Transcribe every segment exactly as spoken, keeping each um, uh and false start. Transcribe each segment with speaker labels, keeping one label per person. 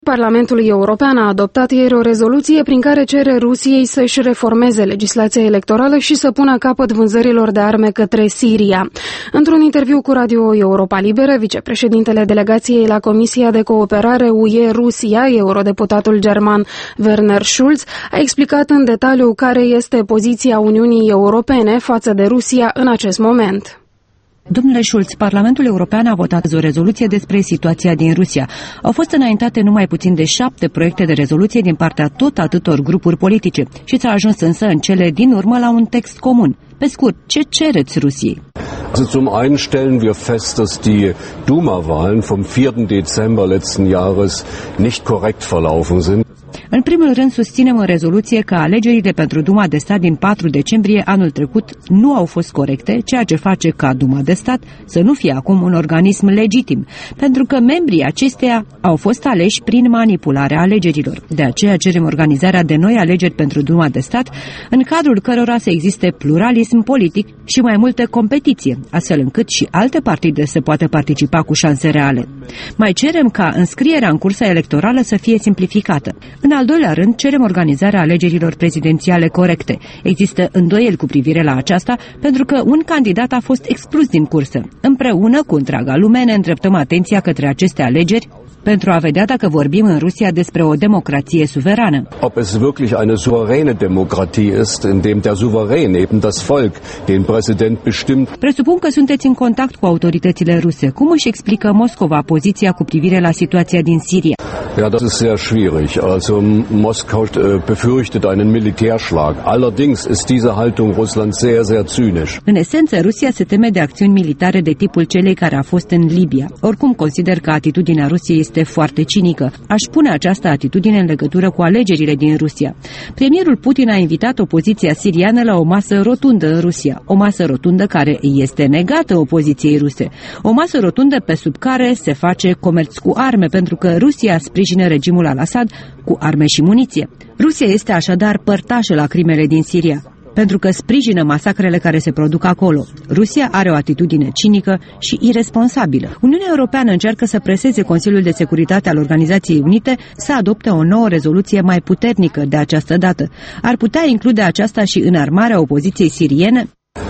Speaker 1: Parlamentul European a adoptat ieri o rezoluție prin care cere Rusiei să-și reformeze legislația electorală și să pună capăt vânzărilor de arme către Siria. Într-un interviu cu Radio Europa Liberă, vicepreședintele delegației la Comisia de Cooperare U E-Rusia, eurodeputatul german Werner Schulz, a explicat în detaliu care este poziția Uniunii Europene față de Rusia în acest moment.
Speaker 2: Domnule Schulz, Parlamentul European a votat o rezoluție despre situația din Rusia. Au fost înaintate numai puțin de șapte proiecte de rezoluție din partea tot atâtor grupuri politice și s-a ajuns însă în cele din urmă la un text comun. Pe scurt, ce cereți Rusiei?
Speaker 3: Also zum einen stellen wir fest, dass die Duma-Wahlen vom vierten Dezember letzten Jahres nicht korrekt verlaufen sind.
Speaker 2: În primul rând, susținem în rezoluție că alegerile pentru Duma de Stat din patru decembrie anul trecut nu au fost corecte, ceea ce face ca Duma de Stat să nu fie acum un organism legitim, pentru că membrii acesteia au fost aleși prin manipularea alegerilor. De aceea cerem organizarea de noi alegeri pentru Duma de Stat, în cadrul cărora să existe pluralism politic și mai multă competiție, astfel încât și alte partide să poată participa cu șanse reale. Mai cerem ca înscrierea în cursa electorală să fie simplificată. În al doilea rând, cerem organizarea alegerilor prezidențiale corecte. Există îndoieli cu privire la aceasta, pentru că un candidat a fost exclus din cursă. Împreună cu întreaga lume ne îndreptăm atenția către aceste alegeri pentru a vedea dacă vorbim în Rusia despre o democrație suverană.
Speaker 3: Ob es wirklich eine souveräne Demokratie ist, in dem der Souverän eben das Volk den Präsident bestimmt.
Speaker 2: Presupun că sunteți în contact cu autoritățile ruse. Cum își explică Moscova poziția cu privire la situația din Siria?
Speaker 3: Ja, das ist sehr schwierig. Also Moskau befürchtet einen Militärschlag. Allerdings ist diese Haltung Russland sehr, sehr zynisch.
Speaker 2: În esență, Rusia se teme de acțiuni militare de tipul celei care a fost în Libia. Oricum, consider că atitudinea Rusiei este foarte cinică. Aș pune această atitudine în legătură cu alegerile din Rusia. Premierul Putin a invitat opoziția siriană la o masă rotundă în Rusia. O masă rotundă care este negată opoziției ruse. O masă rotundă pe sub care se face comerț cu arme, pentru că Rusia sprijină regimul al-Assad cu arme și muniție. Rusia este așadar părtașă la crimele din Siria, pentru că sprijină masacrele care se produc acolo. Rusia are o atitudine cinică și iresponsabilă. Uniunea Europeană încearcă să preseze Consiliul de Securitate al Organizației Unite să adopte o nouă rezoluție mai puternică de această dată. Ar putea include aceasta și înarmarea opoziției siriene?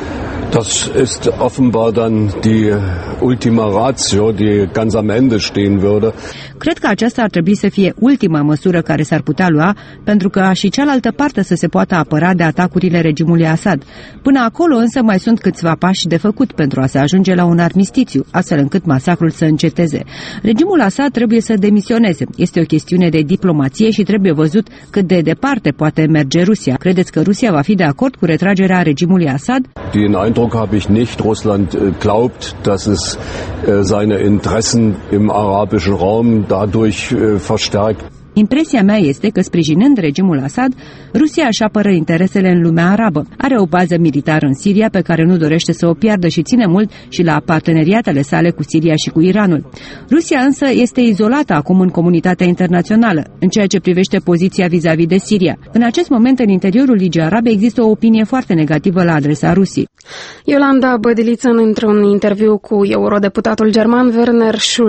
Speaker 3: Das ist offenbar dann die ultima ratio, die ganz am Ende stehen würde.
Speaker 2: Cred că aceasta ar trebui să fie ultima măsură care s-ar putea lua, pentru că și cealaltă parte să se poată apăra de atacurile regimului Assad. Până acolo însă mai sunt câțiva pași de făcut pentru a se ajunge la un armistițiu, astfel încât masacrul să înceteze. Regimul Assad trebuie să demisioneze. Este o chestiune de diplomație și trebuie văzut cât de departe poate merge Rusia. Credeți că Rusia va fi de acord cu retragerea regimului Assad?
Speaker 3: Den Eindruck habe ich nicht. Russland glaubt, dass es seine Interessen im arabischen Raum dadurch verstärkt.
Speaker 2: Impresia mea este că, sprijinând regimul Assad, Rusia își apără interesele în lumea arabă. Are o bază militară în Siria pe care nu dorește să o piardă și ține mult și la parteneriatele sale cu Siria și cu Iranul. Rusia însă este izolată acum în comunitatea internațională, în ceea ce privește poziția vis-a-vis de Siria. În acest moment, în interiorul Ligii Arabe există o opinie foarte negativă la adresa Rusiei.
Speaker 1: Iolanda Bădiliță într-un interviu cu eurodeputatul german Werner Schulz.